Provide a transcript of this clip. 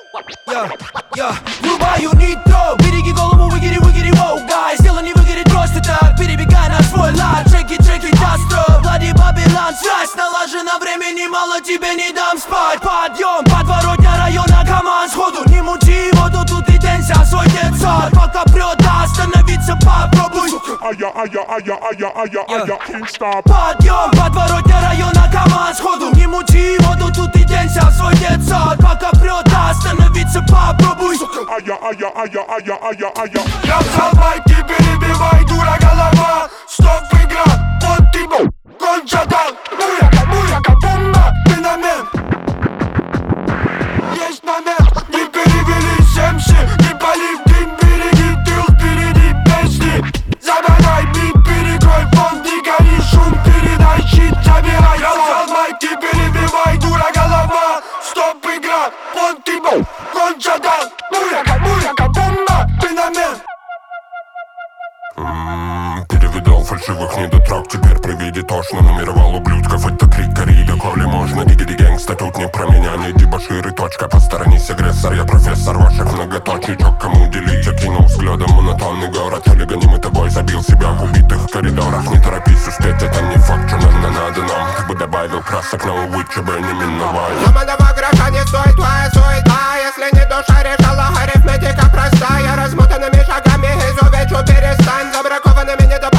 Врубаю нитро, береги голову, выгири, воу, гай. Дело не выгорит просто так, перебегай на свой лад. Джеки, Дастро, Влади Бабилан. Связь налажена, времени мало, тебе не дам спать. Подъем, подворотня района, команд сходу. Не мути воду, тут и день за свой детсад. Пока прет, остановиться попробуй. Подъем, подворотня района, команд сходу. Не мути воду, тут и день за свой детсад. Пока прет, остановиться попробуй. Я взял майки, перебивай, дура голова. Стоп, игра, вот ты конча дал. Муяка, бомба, феномен. Есть момент, не перевелись MC. Не пали в дым, береги тыл, впереди песни. Забирай бит, перекрой фон, не гори шум, передай щит, забирай. Я взял майки, перебивай, дура голова. Стоп, игра, вот ты конча дал. Муяка, бомба, феномен. Перевидал фальшивых недотрог, теперь при виде тошно. Нумеровал ублюдков, это крик Карида, коли можно. Дигиди гэнгста, тут не про меня, не дебоширы, точка. Посторонись, агрессор, я профессор ваших многоточничок. Кому уделить, я кинул взглядом монотонный город. Или гонимый тобой, забил себя в убитых коридорах. Не торопись успеть, это не факт, что нам надо нам. Как бы добавил красок, но увы, ЧБ не миновали. Ломаного гроша не стоит твоя суета. Если не душа решала, арифметика простая. Размотанными шагами изувечу, перестань. Забракованными не добавить.